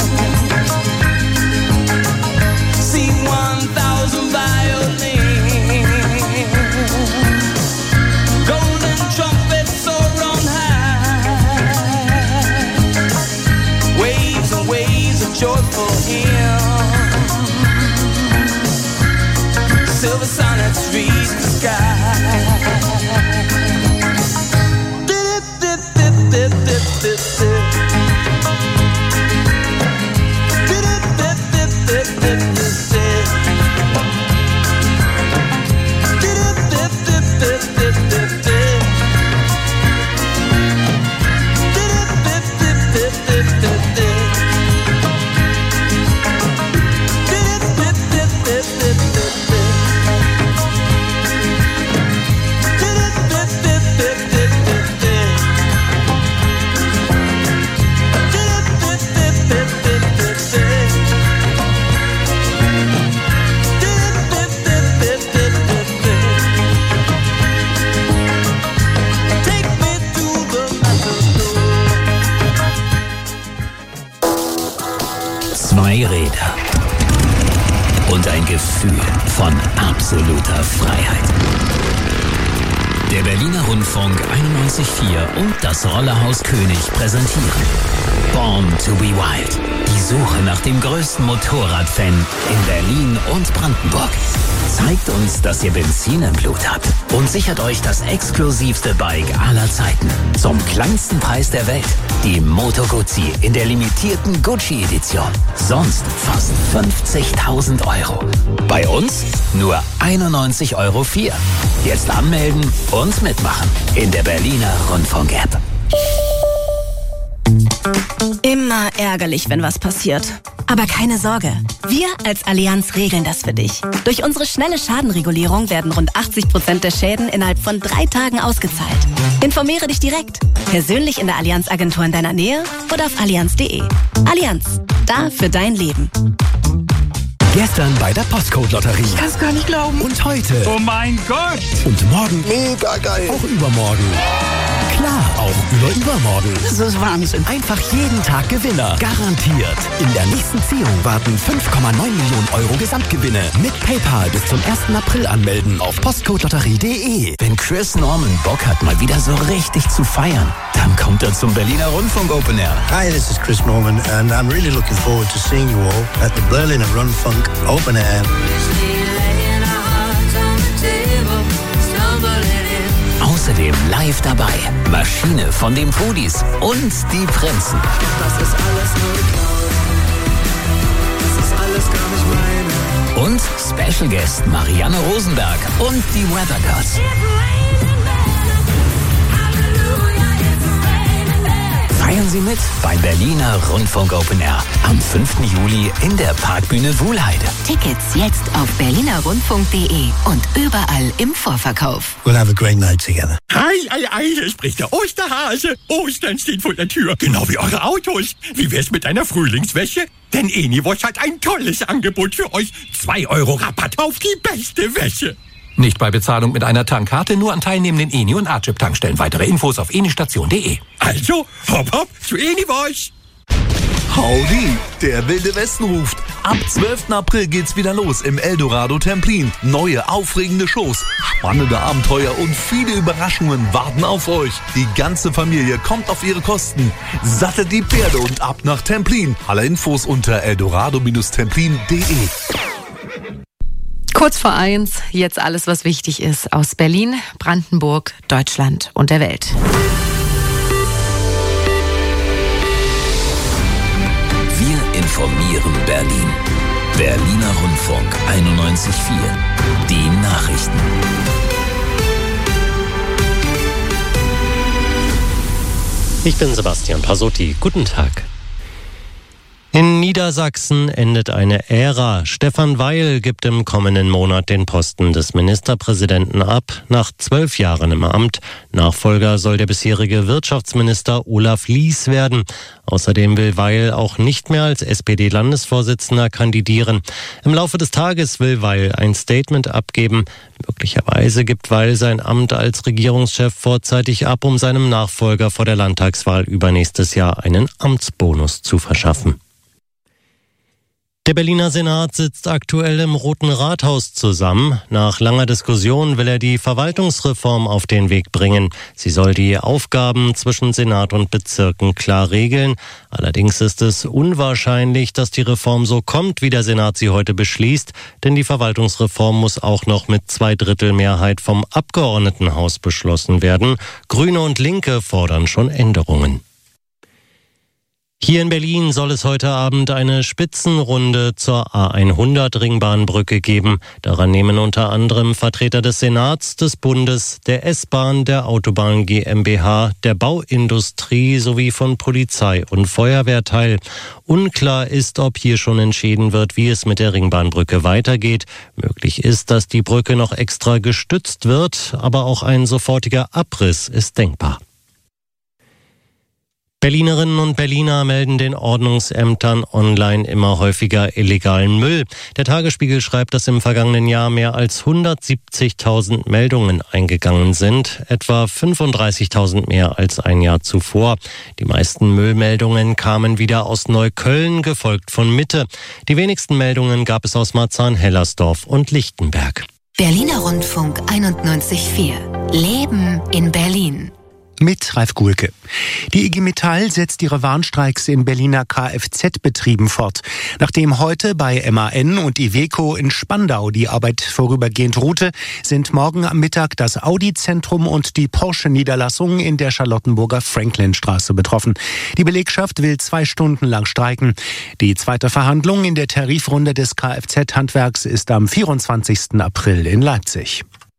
Speaker 21: See 1,000 violins. Golden trumpets soar on high. Waves and waves of joyful hymns. Silver sonnets reach the sky.
Speaker 4: Räder und ein Gefühl von absoluter Freiheit. Der Berliner Rundfunk 91.4 und das Rollerhaus König präsentieren Born to be Wild. Die Suche nach dem größten Motorradfan in Berlin und Brandenburg. Zeigt uns, dass ihr Benzin im Blut habt und sichert euch das exklusivste Bike aller Zeiten. Zum kleinsten Preis der Welt. Die Moto Guzzi in der limitierten Gucci-Edition. Sonst fast 50.000 €. Bei uns nur 91,04 €. Jetzt anmelden und mitmachen in der Berliner Rundfunk-App.
Speaker 2: Immer ärgerlich, wenn was passiert. Aber keine Sorge. Wir als Allianz regeln das für dich. Durch unsere schnelle Schadenregulierung werden rund 80% der Schäden innerhalb von 3 Tagen ausgezahlt. Informiere dich direkt. Persönlich in der Allianz-Agentur in deiner Nähe oder auf allianz.de. Allianz. Da für dein Leben.
Speaker 15: Gestern bei der Postcode-Lotterie.
Speaker 10: Ich kann's gar nicht glauben.
Speaker 15: Und heute.
Speaker 10: Oh mein Gott.
Speaker 15: Und morgen.
Speaker 10: Mega geil.
Speaker 15: Auch übermorgen. Klar, auch übermorgen.
Speaker 10: Das ist Wahnsinn.
Speaker 15: Einfach jeden Tag Gewinner. Garantiert. In der nächsten Ziehung warten 5,9 Millionen € Gesamtgewinne. Mit PayPal bis zum 1. April anmelden auf postcodelotterie.de.
Speaker 4: Wenn Chris Norman Bock hat, mal wieder so richtig zu feiern, dann kommt er zum Berliner Rundfunk Open Air.
Speaker 22: Hi, this is Chris Norman and I'm really looking forward to seeing you all at the Berliner Rundfunk Open Air.
Speaker 4: Außerdem live dabei Maschine von den Foodies und die Prinzen.
Speaker 10: Das ist alles nur Cloud. Das ist alles gar nicht meine.
Speaker 4: Und Special Guest Marianne Rosenberg und die Weather Girls. Feiern Sie mit beim Berliner Rundfunk Open Air am 5. Juli in der Parkbühne Wuhlheide.
Speaker 1: Tickets jetzt auf berlinerrundfunk.de und überall im Vorverkauf.
Speaker 22: We'll have a great night together.
Speaker 23: Hi, hier spricht der Osterhase. Ostern steht vor der Tür, genau wie eure Autos. Wie wär's mit einer Frühlingswäsche? Denn Eniwosch hat ein tolles Angebot für euch. 2 € Rabatt auf die beste Wäsche.
Speaker 16: Nicht bei Bezahlung mit einer Tankkarte, nur an teilnehmenden Eni- und Archip-Tankstellen. Weitere Infos auf enistation.de.
Speaker 23: Also, hopp, zu Eniwosch.
Speaker 24: Howdy, der Wilde Westen ruft. Ab 12. April geht's wieder los im Eldorado Templin. Neue, aufregende Shows, spannende Abenteuer und viele Überraschungen warten auf euch. Die ganze Familie kommt auf ihre Kosten. Sattelt die Pferde und ab nach Templin. Alle Infos unter eldorado-templin.de.
Speaker 3: Kurz vor 1, jetzt alles, was wichtig ist aus Berlin, Brandenburg, Deutschland und der Welt.
Speaker 4: Wir informieren Berlin. Berliner Rundfunk 91.4. Die Nachrichten.
Speaker 5: Ich bin Sebastian Pasotti. Guten Tag. In Niedersachsen endet eine Ära. Stefan Weil gibt im kommenden Monat den Posten des Ministerpräsidenten ab, nach 12 Jahren im Amt. Nachfolger soll der bisherige Wirtschaftsminister Olaf Lies werden. Außerdem will Weil auch nicht mehr als SPD-Landesvorsitzender kandidieren. Im Laufe des Tages will Weil ein Statement abgeben. Möglicherweise gibt Weil sein Amt als Regierungschef vorzeitig ab, um seinem Nachfolger vor der Landtagswahl übernächstes Jahr einen Amtsbonus zu verschaffen. Der Berliner Senat sitzt aktuell im Roten Rathaus zusammen. Nach langer Diskussion will er die Verwaltungsreform auf den Weg bringen. Sie soll die Aufgaben zwischen Senat und Bezirken klar regeln. Allerdings ist es unwahrscheinlich, dass die Reform so kommt, wie der Senat sie heute beschließt. Denn die Verwaltungsreform muss auch noch mit 2/3 Mehrheit vom Abgeordnetenhaus beschlossen werden. Grüne und Linke fordern schon Änderungen. Hier in Berlin soll es heute Abend eine Spitzenrunde zur A100-Ringbahnbrücke geben. Daran nehmen unter anderem Vertreter des Senats, des Bundes, der S-Bahn, der Autobahn GmbH, der Bauindustrie sowie von Polizei und Feuerwehr teil. Unklar ist, ob hier schon entschieden wird, wie es mit der Ringbahnbrücke weitergeht. Möglich ist, dass die Brücke noch extra gestützt wird, aber auch ein sofortiger Abriss ist denkbar. Berlinerinnen und Berliner melden den Ordnungsämtern online immer häufiger illegalen Müll. Der Tagesspiegel schreibt, dass im vergangenen Jahr mehr als 170.000 Meldungen eingegangen sind, etwa 35.000 mehr als ein Jahr zuvor. Die meisten Müllmeldungen kamen wieder aus Neukölln, gefolgt von Mitte. Die wenigsten Meldungen gab es aus Marzahn-Hellersdorf und Lichtenberg.
Speaker 1: Berliner Rundfunk 91.4. Leben in Berlin.
Speaker 6: Mit Ralf Guhlke. Die IG Metall setzt ihre Warnstreiks in Berliner Kfz-Betrieben fort. Nachdem heute bei MAN und Iveco in Spandau die Arbeit vorübergehend ruhte, sind morgen am Mittag das Audi-Zentrum und die Porsche-Niederlassung in der Charlottenburger Franklin-Straße betroffen. Die Belegschaft will 2 Stunden lang streiken. Die zweite Verhandlung in der Tarifrunde des Kfz-Handwerks ist am 24. April in Leipzig.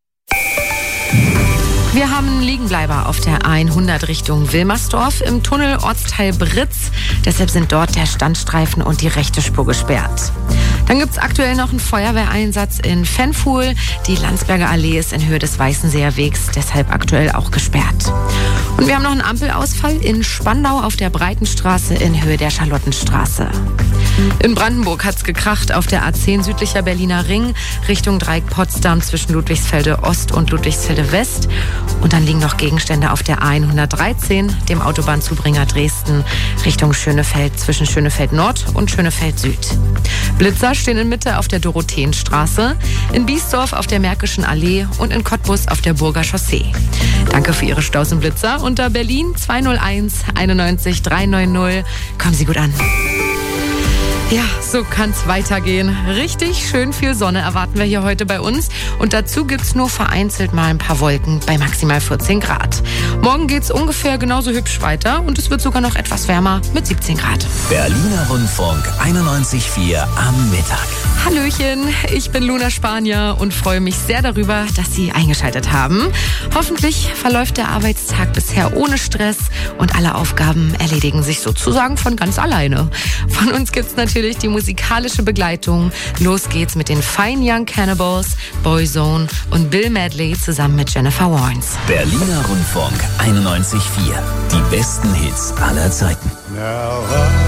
Speaker 3: Wir haben einen Liegenbleiber auf der A100 Richtung Wilmersdorf im Tunnel Ortsteil Britz. Deshalb sind dort der Standstreifen und die rechte Spur gesperrt. Dann gibt es aktuell noch einen Feuerwehreinsatz in Fenfuhl. Die Landsberger Allee ist in Höhe des Weißenseer Wegs, deshalb aktuell auch gesperrt. Und wir haben noch einen Ampelausfall in Spandau auf der Breitenstraße in Höhe der Charlottenstraße. In Brandenburg hat's gekracht auf der A10 südlicher Berliner Ring Richtung Dreieck Potsdam zwischen Ludwigsfelde Ost und Ludwigsfelde West. Und dann liegen noch Gegenstände auf der A113, dem Autobahnzubringer Dresden, Richtung Schönefeld zwischen Schönefeld Nord und Schönefeld Süd. Blitzer stehen in Mitte auf der Dorotheenstraße, in Biesdorf auf der Märkischen Allee und in Cottbus auf der Burger Chaussee. Danke für Ihre Staus und Blitzer unter Berlin 201 91 390. Kommen Sie gut an. Ja, so kann's weitergehen. Richtig schön viel Sonne erwarten wir hier heute bei uns. Und dazu gibt's nur vereinzelt mal ein paar Wolken bei maximal 14 Grad. Morgen geht's ungefähr genauso hübsch weiter und es wird sogar noch etwas wärmer mit 17 Grad.
Speaker 4: Berliner Rundfunk 91.4 am Mittag.
Speaker 3: Hallöchen, ich bin Luna Spanier und freue mich sehr darüber, dass Sie eingeschaltet haben. Hoffentlich verläuft der Arbeitstag bisher ohne Stress und alle Aufgaben erledigen sich sozusagen von ganz alleine. Von uns gibt's natürlich die musikalische Begleitung. Los geht's mit den Fine Young Cannibals, Boyzone und Bill Medley zusammen mit Jennifer Warnes.
Speaker 4: Berliner Rundfunk 91.4. Die besten Hits aller Zeiten.
Speaker 21: Now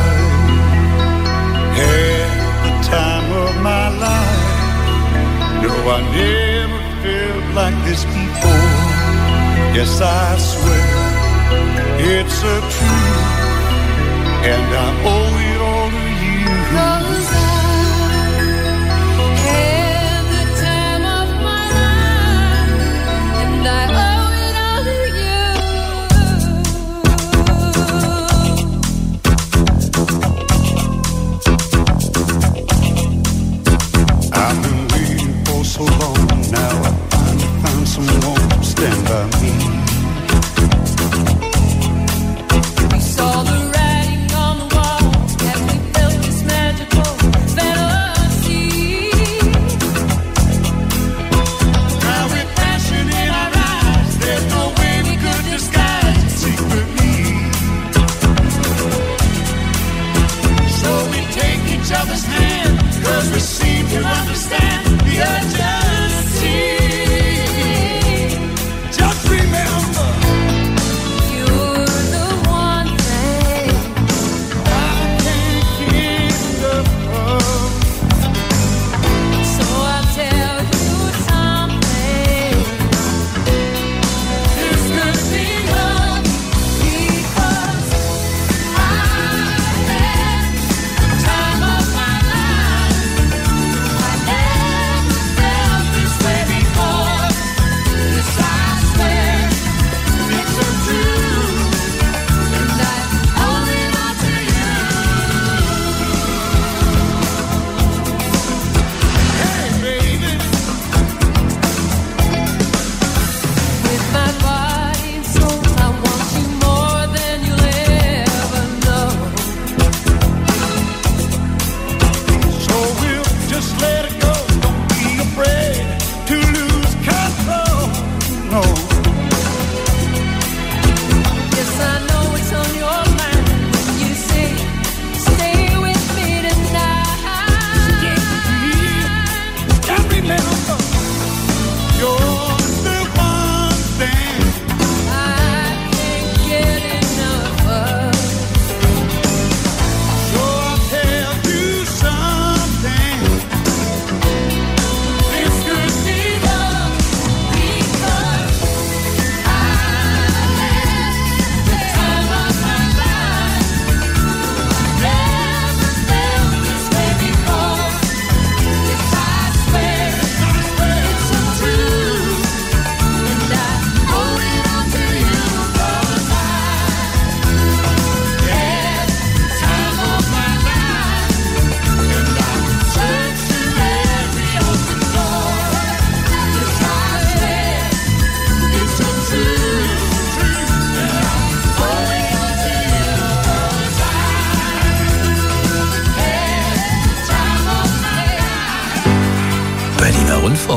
Speaker 21: I had the time of my life. No, I never felt like this before. Yes, I swear it's a truth, and I owe it all to you. 'Cause I had the time of my life, and I owe it all to you. I've been waiting for so long now. I finally found someone to stand by me. We saw the writing on the wall, and we felt this magical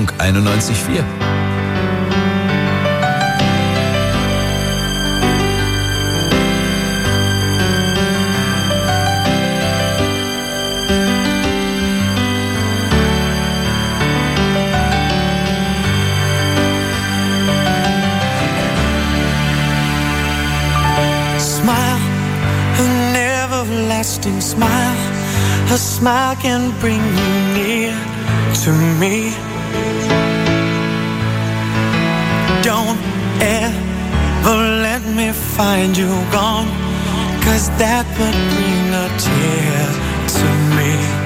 Speaker 8: Funk 91.4.
Speaker 10: Smile, a smile can bring you near to me. Don't ever let me find you gone, 'cause that would bring a tear to me.